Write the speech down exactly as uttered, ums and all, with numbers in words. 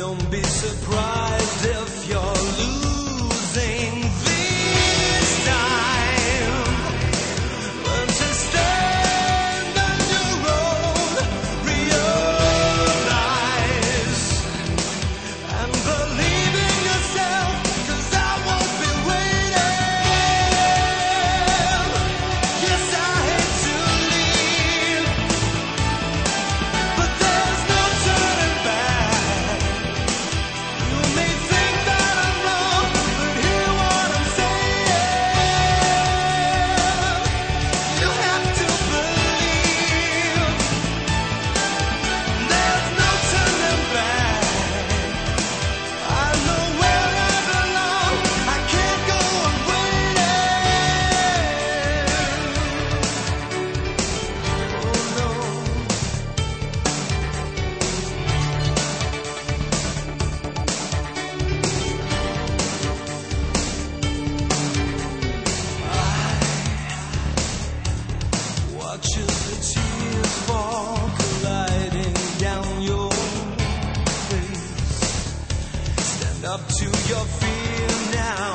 Don't be surprised if you're losing this time. Learn to stand on your own, realize, and believe in yourself, 'cause I won't be waiting. Yes, I hate to leave, but there's no turning back. You may think that I'm wrong, but hear what I'm saying. You have to believe. There's no turning back. I know where I belong. I can't go on waiting. Oh no. Watch as the tears fall, colliding down your face. Stand up to your fear now.